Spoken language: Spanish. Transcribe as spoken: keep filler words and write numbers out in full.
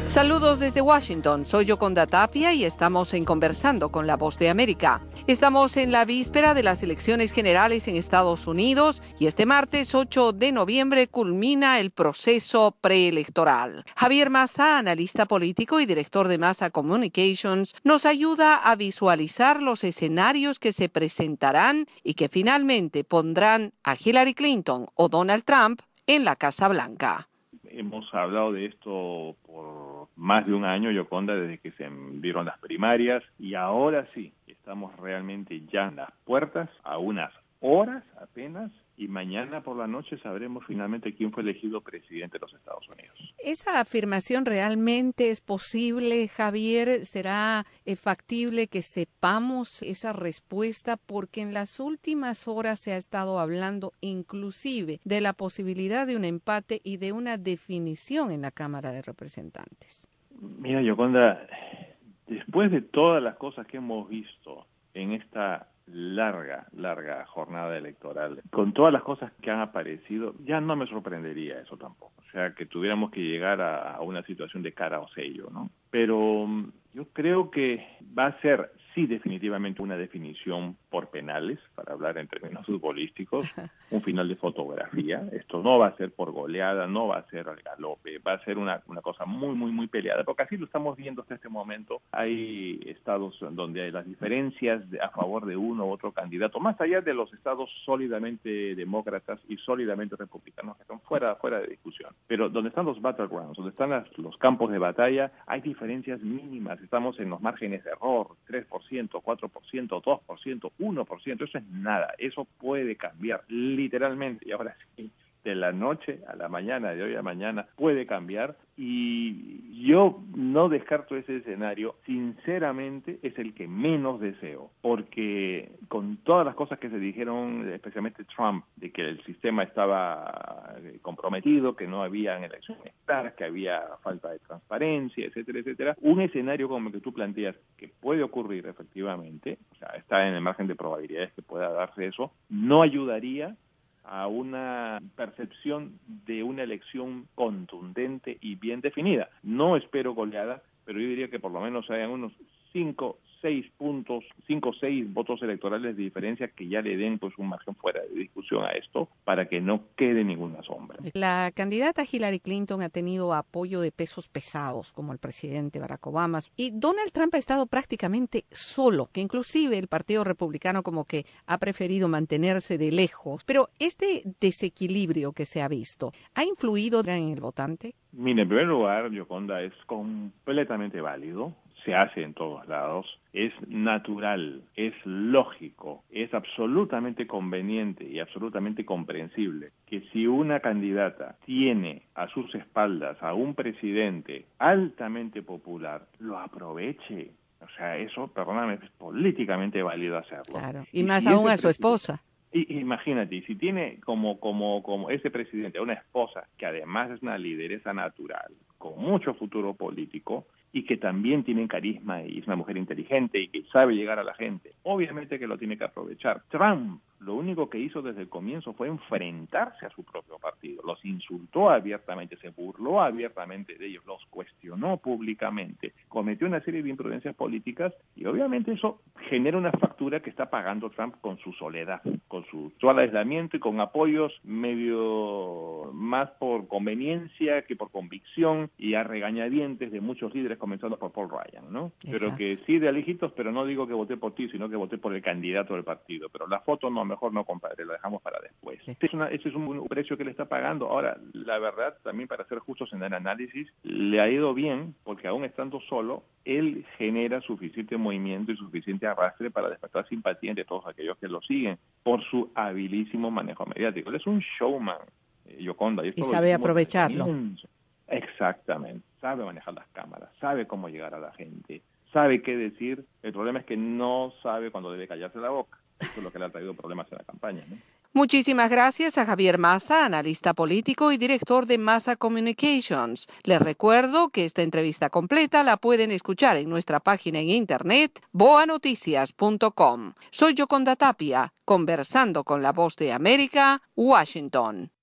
Saludos desde Washington, soy Yoconda Tapia y estamos en Conversando con la Voz de América. Estamos en la víspera de las elecciones generales en Estados Unidos y este martes ocho de noviembre culmina el proceso preelectoral. Javier Mazza, analista político y director de Mazza Communications, nos ayuda a visualizar los escenarios que se presentarán y que finalmente pondrán a Hillary Clinton o Donald Trump en la Casa Blanca. Hemos hablado de esto por más de un año, Yoconda, desde que se dieron las primarias, y ahora sí, estamos realmente ya en las puertas, a unas horas apenas, y mañana por la noche sabremos finalmente quién fue elegido presidente de los Estados Unidos. ¿Esa afirmación realmente es posible, Javier? ¿Será factible que sepamos esa respuesta? Porque en las últimas horas se ha estado hablando inclusive de la posibilidad de un empate y de una definición en la Cámara de Representantes. Mira, Yoconda, después de todas las cosas que hemos visto en esta larga, larga jornada electoral, con todas las cosas que han aparecido, ya no me sorprendería eso tampoco. O sea, que tuviéramos que llegar a, a una situación de cara o sello, ¿no? Pero yo creo que va a ser, sí, definitivamente una definición por penales, para hablar en términos futbolísticos, un final de fotografía. Esto no va a ser por goleada, no va a ser al galope, va a ser una, una cosa muy, muy, muy peleada, porque así lo estamos viendo hasta este momento. Hay estados donde hay las diferencias de, a favor de uno u otro candidato, más allá de los estados sólidamente demócratas y sólidamente republicanos, que están fuera, fuera de discusión. Pero donde están los battlegrounds, donde están las, los campos de batalla, hay diferencias mínimas. Estamos en los márgenes de error, tres por ciento, cuatro por ciento, dos por ciento, uno por ciento, eso es nada, eso puede cambiar literalmente, y ahora sí, de la noche a la mañana, de hoy a mañana, puede cambiar, y yo no descarto ese escenario. Sinceramente es el que menos deseo, porque con todas las cosas que se dijeron, especialmente Trump, de que el sistema estaba comprometido, que no había elecciones claras, que había falta de transparencia, etcétera, etcétera, un escenario como el que tú planteas, que puede ocurrir efectivamente, o sea, está en el margen de probabilidades que pueda darse eso, no ayudaría a una percepción de una elección contundente y bien definida. No espero goleada, pero yo diría que por lo menos hayan unos cinco, seis puntos, cinco, seis votos electorales de diferencia que ya le den pues un margen fuera de discusión a esto para que no quede ninguna sombra. La candidata Hillary Clinton ha tenido apoyo de pesos pesados como el presidente Barack Obama, y Donald Trump ha estado prácticamente solo, que inclusive el Partido Republicano como que ha preferido mantenerse de lejos. Pero este desequilibrio que se ha visto, ¿ha influido en el votante? Mira, en primer lugar, Yoconda, es completamente válido. Se hace en todos lados, es natural, es lógico, es absolutamente conveniente y absolutamente comprensible que si una candidata tiene a sus espaldas a un presidente altamente popular, lo aproveche. O sea, eso, perdóname, es políticamente válido hacerlo. Claro, y, y más si aún a su esposa. Y, imagínate, si tiene como, como, como ese presidente a una esposa que además es una lideresa natural, con mucho futuro político, y que también tiene carisma y es una mujer inteligente y que sabe llegar a la gente, obviamente que lo tiene que aprovechar. Trump lo único que hizo desde el comienzo fue enfrentarse a su propio partido, los insultó abiertamente, se burló abiertamente de ellos, los cuestionó públicamente, cometió una serie de imprudencias políticas y obviamente eso genera una factura que está pagando Trump con su soledad, con su, su aislamiento y con apoyos medio más por conveniencia que por convicción y a regañadientes de muchos líderes, comenzando por Paul Ryan, ¿no? Exacto. Pero que sí de alejitos, pero no digo que voté por ti, sino que voté por el candidato del partido. Pero la foto no, mejor no, compadre, la dejamos para después. Sí. Este es una, ese es un precio que le está pagando. Ahora, la verdad, también para ser justos en el análisis, le ha ido bien, porque aún estando solo, él genera suficiente movimiento y suficiente arrastre para despertar simpatía entre todos aquellos que lo siguen, por su habilísimo manejo mediático. Él es un showman, eh, Yoconda. Y, esto y sabe aprovecharlo. Exactamente, sabe manejar las cámaras, sabe cómo llegar a la gente, sabe qué decir. El problema es que no sabe cuándo debe callarse la boca. Eso es lo que le ha traído problemas en la campaña, ¿no? Muchísimas gracias a Javier Mazza, analista político y director de Mazza Communications. Les recuerdo que esta entrevista completa la pueden escuchar en nuestra página en internet boa noticias punto com. Soy Yoconda Tapia, conversando con la Voz de América, Washington.